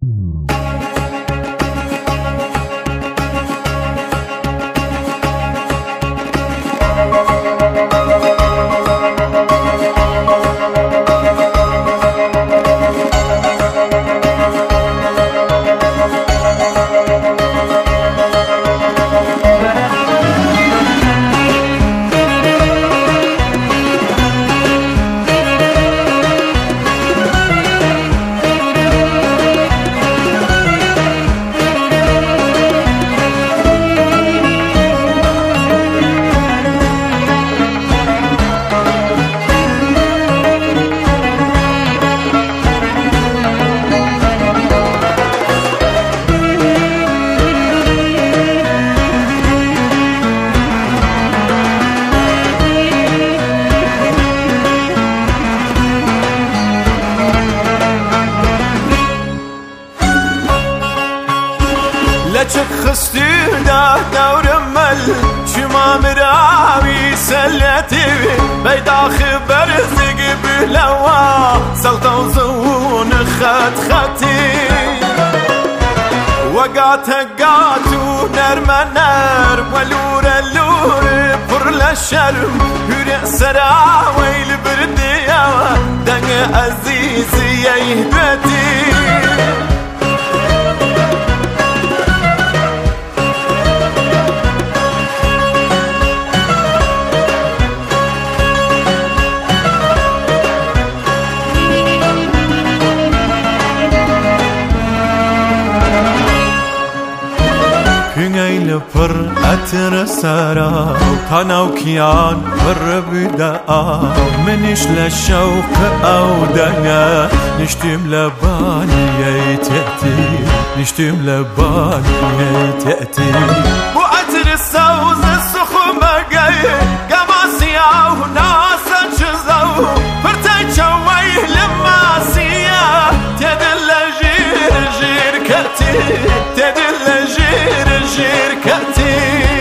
لچك خستينا دور مل شما مراوي سلتي بيدا خبر زق بلوا سلطة وزون خط خطي وقات هقاتو نرم نر ولور اللور بر للشرم هرع سراوي البردية دنگ عزيزي يهدتي Hüngeyli pır etr sara Kanav kiyan pır büda'a Menişle şevk avdana Niştim lebaniye te'ti Niştim lebaniye te'ti Bu etr savz sukhuma gay Gamasiyav nasa çizav Pırtay çavay lemasiya Tedille jir jir kati Tedille jir شركتي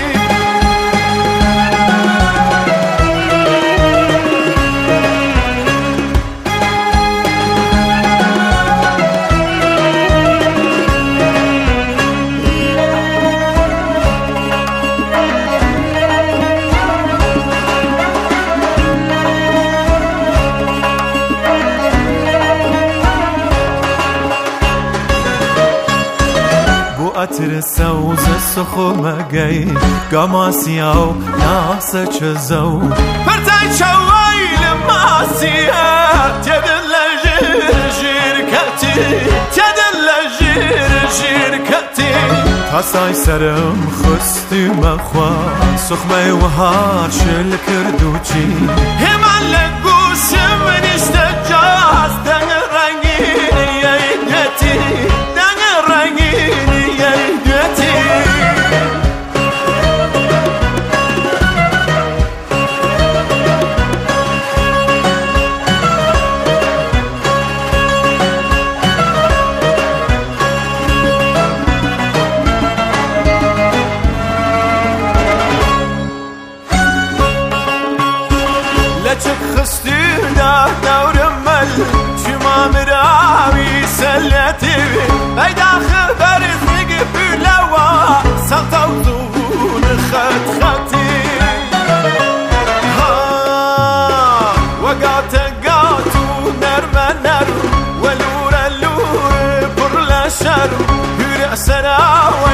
أتر سوز سخومة جاي قماسياو ناسا چزو فرتاي شوايل ماسيا تدل جير جيركتي تدل جير جيركتي تاساي سرم خستي مخوا سخمة وهار شل كردوچي همان لقوش من اشتجاز دن رنگين يدتي دن رنگين لچك خستينا دور مل شما مراوي سلتي بيدا خبر زق بلوا سلطة وزون خط خطي وقات قاتو نرم نر ولور اللور بر لشر هرع سراوي